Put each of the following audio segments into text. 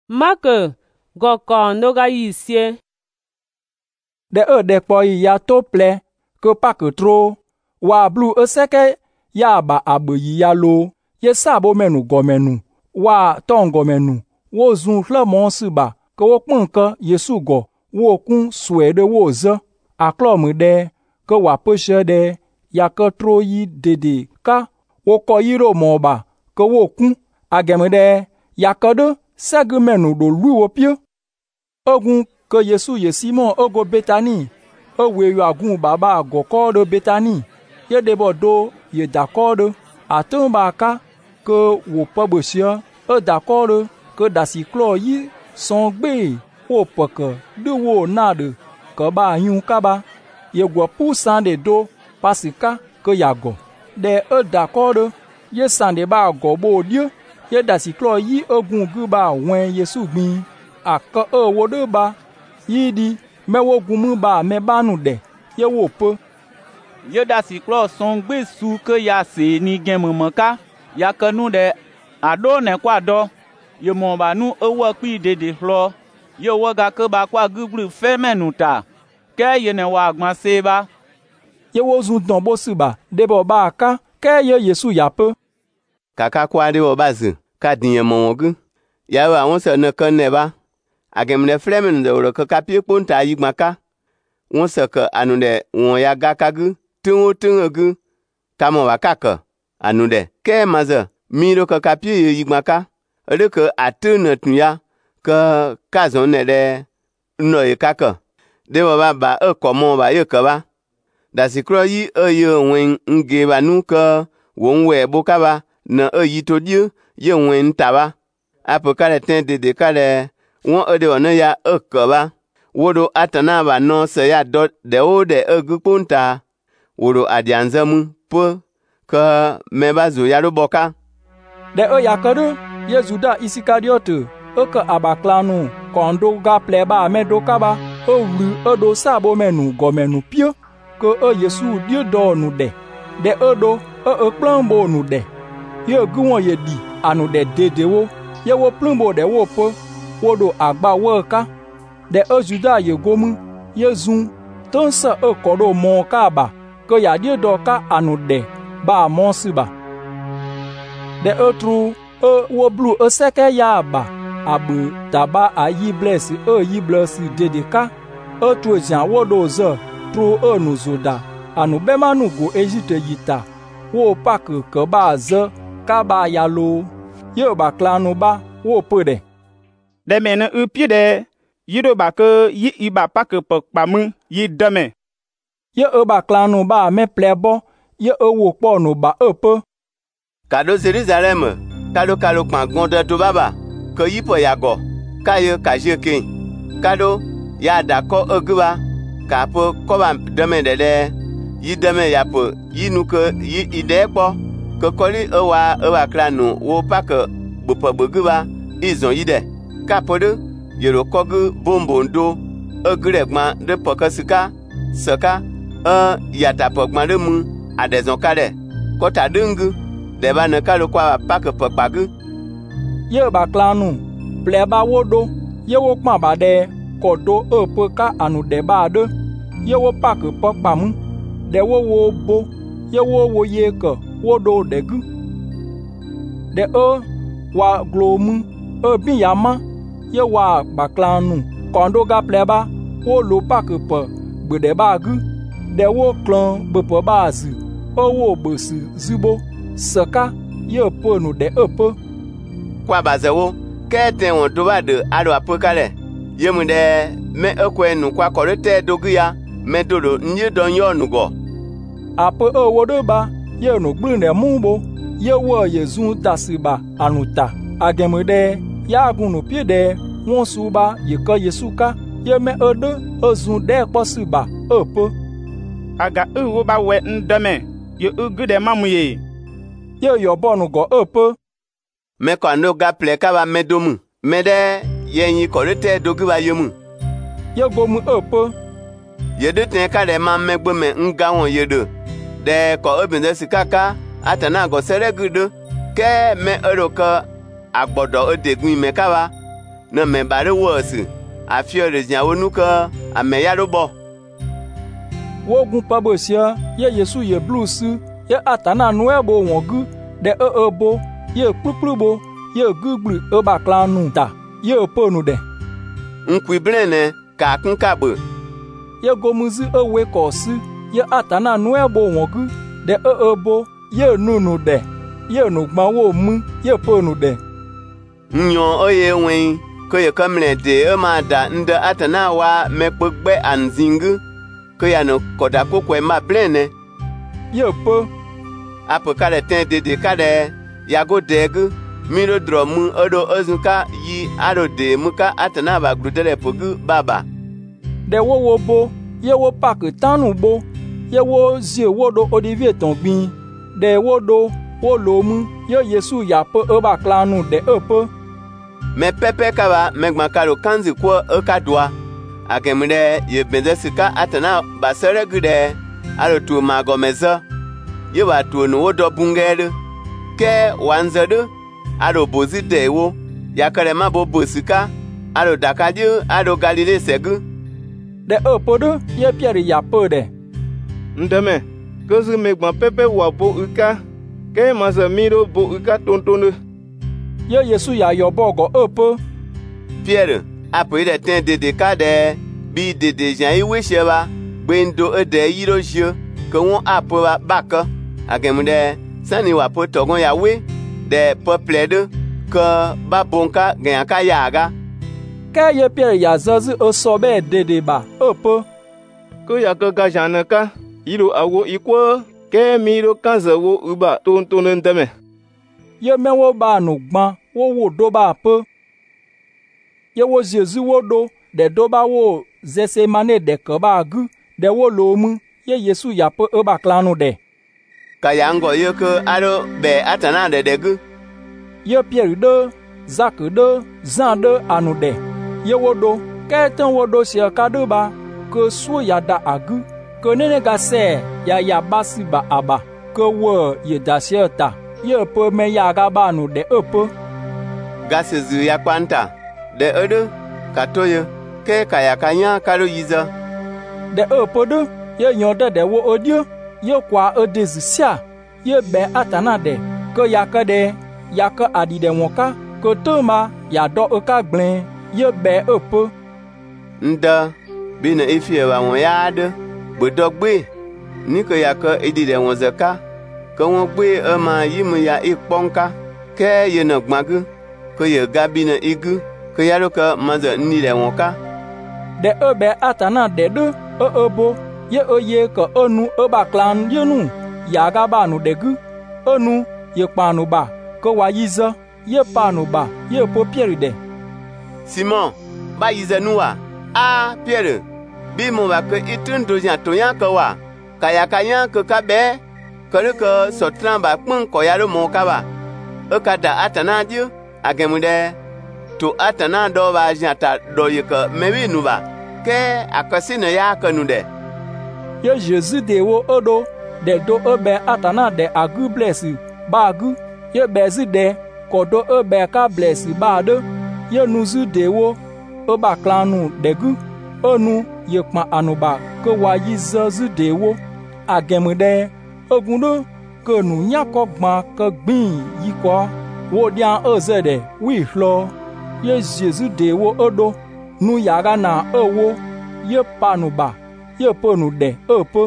Mark goko noga yisie. De de poi ya to ple ke pak tro wa blu eseke ya ba abeyi ya lo ye sabo menu gomenu wa tongomenu wo zun hlemon si ba ke wo kpun ke Yesu go wo kun swe de wo ze aklom de ke wa peshe de ya ke tro yi dede ka wo ko yiro mo ba ke wo kun agem de ya ke de segmenu do lu wo pie ogun ke Yesu ye Simon ogo Betani we yo agun baba go ko de Betani ye debo do ye d'accord atun ba ka ke wo pa bosia d'accord ke dasi klo yi son gbe wo peke de wo na de ke ba yun ka ba ye go pusan de do pasika ke ya go de d'accord ye san de ba go bo die ye dasi klo yi ogun gu ba wen Yesu gbin aka wo de ba yi di me wo gumu ba me banu de ye wo pe ye dasi klo son gbe su ke ya se ni gemmo ka ya kanu de ado ne kwa do ye mo ba nu owo pi dede hlo ye wo ga ke ba kwa gubru fe menu ta ke ye ne wa gbon se ba ye wo zun don bo si ba de bo ba ka ke ye Yesu ya pe kaka kwa de wo ba zu ka din mo wogu ya wa won se na kan ne ba agemne flemen de ro ka pie ponta yi gbaka won se ke anu de won ya ga ka gu tun gu kamo wa kaka anu de ke maza mi ro ka pie yi gbaka re ke atun tun ya ka zon ne de no yi kaka de ba komo ba ye ka ba da sikro yi ye wen nge ba nu ka won we bo ka ba na yi to die ye wen ta ba apo ka le ten de ka le won de won ya ka ba wodo atana ba no se ya do de o de gu punta wodo adianzamu po ka me ba zo ya ro boka de ya kadu Yesuda Isikariot ka abaklanu kondo ga pleba me do ka ba o wlu odo sabo menu gomenu pio ko Yesu die do nu de odo plumbo nu de ye gu won ye di anu de dede wo ye wo plumbo de wo po wodo agba wo ka de Juda ye gomu ye zun ton sa kodo mo ka ba ko ya die do ka anu de ba mo si ba de otru wo blu seke ya ba abu taba ayi bless yi bless dede ka otru jan wodo zo tru nu zoda anu be manu go Egypte yita wo pak ke ba ze ka ba ya lo ye ba klanu ba wo pe de mena upie de yido ba ke yi iba pak pe pamu yi deme ye ba klanu ba me plebo ye wo po no ba pe kado Jerusalem kado pan gonde to baba ke yi po ya go ka ye ka je kin kado ya da ko ogba ka po ko ba deme de yi deme ya po yi nu ke yi ide po ke koli wa klanu wo pak bu po gba izon yi de ka po de yero kogu bombondo ogregma de pokasika saka yata pokma de mu adezon kale kota dungu de ba na kalo kwa pak pokpagu ye ba klanu pleba wodo ye wo kpa ba de kodo pe ka anu de ba de ye wo pak pokpamu de wo bo ye wo ye ko wodo de gu de wa glomu bi yama ye wa baklanu kondo ga pleba wo lo pak pe gbede ba gu de wo klon bepo ba zi wo bosi zibo saka ye ponu de pe kwa bazewo ke ten won to ba de aro apokale ye mu de me ekwenu kwa korete dogu ya me dodo nyi don yo nugo apo wo do ba ye no gbun de mumbo ye wo Yesu dasiba anuta agemude ya gunu pie de won suba ye ko Yesu ka ye me odo ozun de posiba opo aga wo ba we ndeme ye ugude mamuye ye yo bonu go opo me ko no ga ple ka ba medomu me de ye yin ko rete dogu ba yemu ye gomu opo ye de ten ka de ma megbo me nga won ye de ko obinde sikaka atana go seregudo ke me eroka agbodo odegun me kawa ne me ba de wose afio de nya wonu ke ame ya do bo wo gun pa bo sia ye Yesu ye blues ye atana nu ebo wongu de ebo ye kpukpru bo ye gugbu e ba klanu ta ye ponu de nkwi brene ka kun ka bo ye gomuzi ewe kosi ye atana nu ebo wongu de ebo ye nunu de ye nu gba wo mu ye ponu de nyo oye wen ko ye kamle de e ma da nde atana wa me pegbe anzingu ko ya no koda kokwe ma brene ye po apo ka de ten de ka de ya go degu miro dromu odo ozuka yi aro de muka atana ba grudele pogu baba de wo bo ye wo pak tanu bo ye wo zie wo do odivie ton gbin de wo do wo lo mu ye Yesu ya po e ba klanu de po me pepe kaba megma karo kanzi ko e ka doa agemre ye benzesika atana ba sere gude aro tu magomeza ye ba tu no wo do bungere ke wanzede aro bozi dewo yakare ma bo bosika aro dakaju aro galile segu de podo ye Pierre ya pode ndeme gozu megma pepe wa bo uka ke maza miro bo uka tontono ye Yesu ya yo bogo po Pierre apo ide ten de ka de bi de jan iwe sheba gbendo ede yiro jio ko won apo ba ka agemde sani wa po togon yawe de peuple de que ba bonka gen ka yaga ka ye Pierre ya zazu o sobe de ba po ko ya ka ga janaka iro awo ikwo ke miro kanza wo uba tontono ndeme ye mewo ba nu gban wo do ba po ye wo Jesu wo do de do ba wo zese mane de ko ba gu de wo lo mu ye Yesu ya po e ba klanu de kayango ye ke aro be atana de gu ye Pierre de Jacques de Jean de anu de ye wo do ke tan wo do sia ka do ba ke su ya da agu ke nene ga se ya basi ba aba ke wo ye da sia ta ye po me ya ga ba nu de po gasezu ya kwanta de edo katoye ke kaya kanya karo yiza de po de ye nyoda de wo odio ye kwa odezisia ye be atana de ke ya ka adi de wonka ke toma ya do ka gblin ye be po nda bina ifie wa won ya de bodogbe ni ke ya ka edi de won zaka ke won gbe e ma yimu ya iponka ke ye na gmagu ke ye gabi na igu ke ya ro ka maza ni de wonka de be atana de do bo ye oye ke onu ba klan ye nu ya ga ba nu de gu onu ye pa nu ba ko wa yiza ye pa nu ba ye po Pierre de Simon ba yiza nu wa a Pierre bi mo ba ke itun do jan to yan ko wa kaya kanya ke ka be ke sotran ba pun ko ya ro mo ka ba e ka da atana dio agemude to atana do ba jan ta do ye ke mewi nu ba ke akasi na ya ka nu de ye Jésus de wo odo de do ebe atana de agu blessi ba agu ye bezi de kodo ebe ka blessi ba de ye nuzu de wo oba klanu de gu onu ye pa anuba ko wa yi zazu de wo agemude ogundo ko nu nyako gba ko gbin yi ko wo dia ozede wi hlo ye Jésus de wo odo nu yaga na owo ye panuba ye ponu de po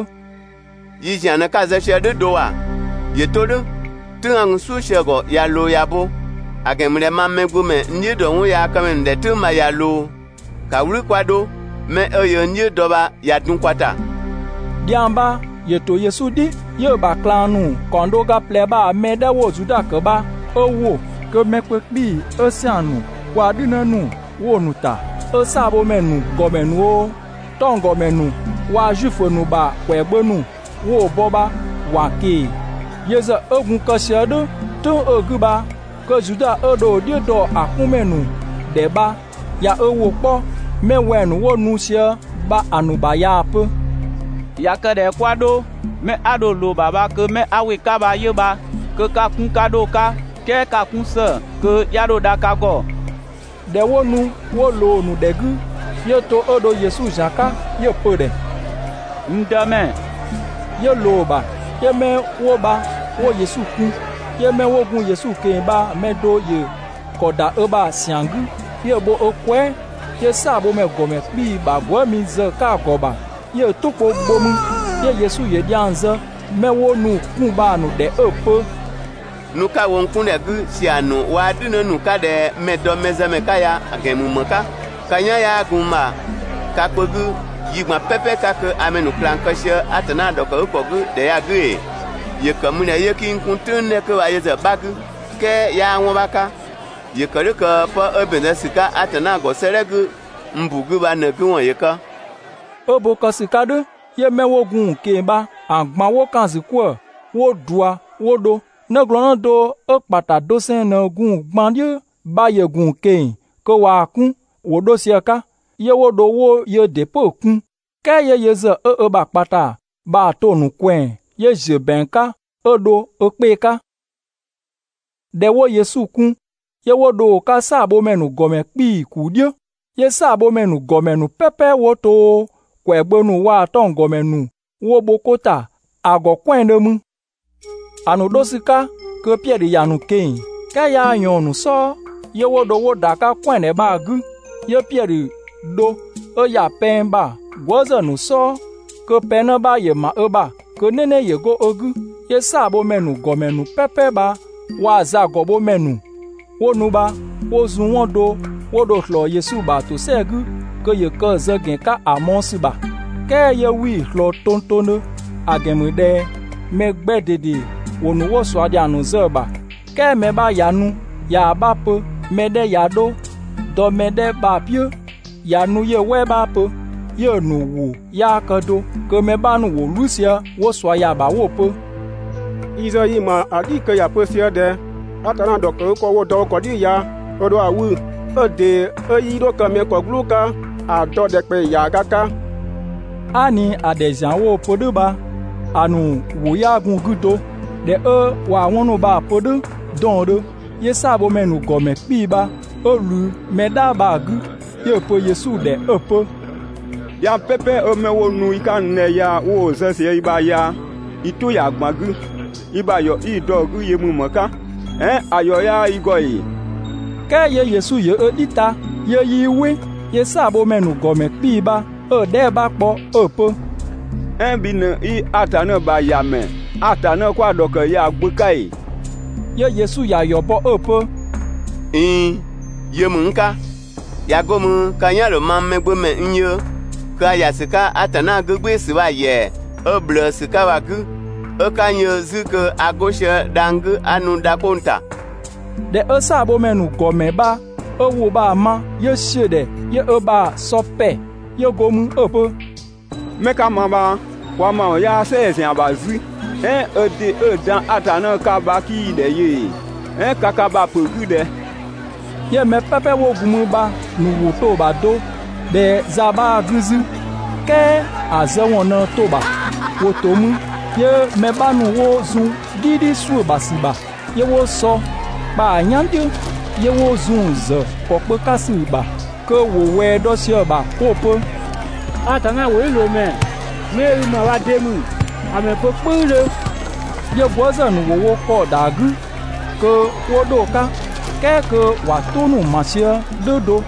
yi jana ka za she de doa ye todo tang su she go ya lo ya bo agemre ma megbu me nyi do wu ya ka men de tu ma ya lo ka wuri kwado me oyo nyi do ba ya dun kwata diamba ye to Yesu di ye ba klanu kondo ga pleba me da wo juda ka ba owo ke mekpe bi osianu kwa dinanu wo nuta o sabo menu gomenu o tongo menu wa jufonu ba kwegbonu wo boba wa ke yeza ogun kasiado to oguba ko juda odo diedo akumenu deba ya owo po mewenu wo nusia ba anuba ya pe ya ke de kwado me ado lo baba ke me awe ka ba ye ba ke ka kun kado ka ke ka kun se ke ya do da ka go de wo nu wo lo nu de gu ye to odo Yesu jaka ye pe de ndame ye lo ba ye me wo ba wo Yesu ku ye me wo gun Yesu ke ba me do ye koda ba siangu ye bo okwe ye sa bo me gome bi ba bo mi ze ka ko ba ye to po bo mu ye Yesu ye dianze me wo nu ku ba nu de pe nu ka won kun de gu si anu wa dinu nu ka de me do mezeme ka ya agemu maka kanya ya guma ka pogu yigma pepe ka ke amenu plan ka she atana do ko gu de ya gu ye kamuna ye kin kun tun ne ko aye ze bagu ke ya won baka ye kare ka pa obene sika atana go seregu mbugu ba ne gu won ye ka obo ka sika de ye me wo gun ke ba agbon wo kan si ko wo dua wo do ne glon do o pata do sen na gun gbandie ba ye gun ke ko wa kun wo do siaka ye wo do wo ye depo kun ke ye ze ba pata ba to nu kwen ye je benka odo opeka de wo Yesu kun ye wo do ka sa bo menu gome pi kudio ye sa bo menu gome nu pepe wo to kwegbonu wa ton gome nu wo bokota ago kwen de mu anu dosika ke Pierre ya nu ken ka ya yon nu so ye wo do wo daka kwen ne ba gu ye Pierre do o ya pen ba gwoza nu so ke pen ba ye ma ba ke nene ye go ogu ye sa bo menu gome nu pepe ba wa za go bo menu wo nu ba wo zu won do wo do hlo Yesu ba to segu ke ye ka zegen ka amonsi ba ke ye wi hlo tontono agemu de me gbedede wo nu wo so ade anu ze ba ke me ba yanu ya ba po me de ya do me de ba pio yanu ye we ba po ye nu wo ya ka do ke me ba nu wo lusia wo so ya ba wo po izo yi ma adi ke ya po sia de atana do ko wo do ko di ya odo awu ode eyi do ka me ko gluka ado de pe ya kaka ani adejan wo podo ba anu wo ya gun gudo de wa wonu ba podo don do ye sabo menu gome pi ba olu meda ba gu ye po Yesu de opo ya pepe o me wo nu ikan ne ya wo se se iba ya itu ya gbagu iba yo idogu ye mu maka ayo ya igoi ke ye Yesu ye edita ye yiwe ye sabo menu gome pi ba de ba po opo bi ne I atana ba ya me atana kwa doke ya gbukai ye Yesu ya yobo opo ye mu nka ya gomu kanya lo mammegbo me nyo ka ya sika atana gbegbe si wa ye oblo sika wa gu o kanyo zuko agoshe dangu anu dakonta de sabo menu gome ba owo ba ma ye shede ye ba sope ye gomu opo meka mama wa ma ya se se abazi ode dan atana ka ba ki de ye kaka ba pogu de ye me pepe wo gumu ba nu wo to ba do de zaba guzu ke azewon na to ba wo to mu ye me ba nu wo zun didi su ba si ba ye wo so ba nyandi ye wo zun zo popo kasi ba ko wo we do si ba popo atana wo lo me ma wa demu ame popo le ye gwoza nu wo ko dagu ko wo do ka ke ko wa tonu masia dodo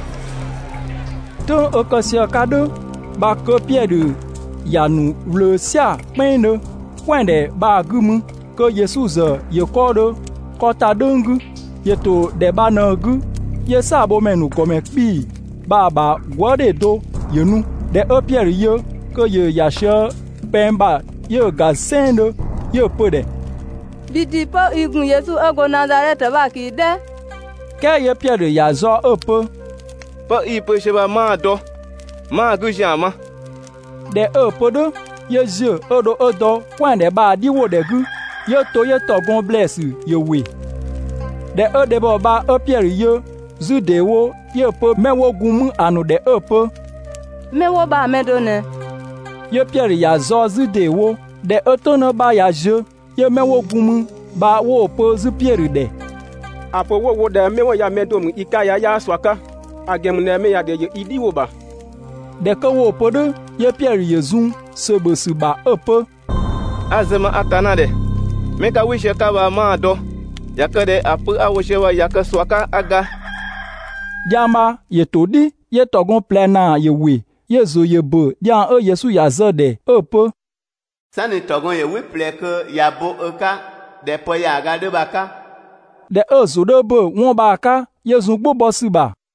to okasia kado ba ko Pierre yanu le sia pende kwende ba gumu ko Yesu ze ye ko do ko ta dungu ye to de ba na gu ye sabo menu kome pi baba gwade do yenu de Pierre ye ko ye yasha pemba ye gazendo ye pode bidi pa igun Yesu ogo Nazareth ba ki de ke ye Pierre ya zo opo pa ipo sheba ma do ma gu jama de opodo ye je odo kwande ba diwo de gu ye to ye togon bless ye we de de ba Pierre ye zu de wo ye po mewo gumu anu de opo mewo ba medone ye Pierre ya zo zu de wo de otono ba ya je ye mewo gumu ba wo po zu Pierre de apo wo de mewo ya medomu ikaya ya swaka agem ne me ya de ye idi wo ba. De ke wo pe de ye Pierre ye zun se be si ba peu. Azema atana de. Meka wishe ka ba ma do. Yaka de apu awoshe wa yaka swaka aga. Diama ye todi ye togon plena ye we. Ye zo ye be dian Yesu ya zede peu. Sani togon ye wi ple ke ya bo eka de po ya ga de baka. De zo de be won ba ka ye zun gbo bo si ba.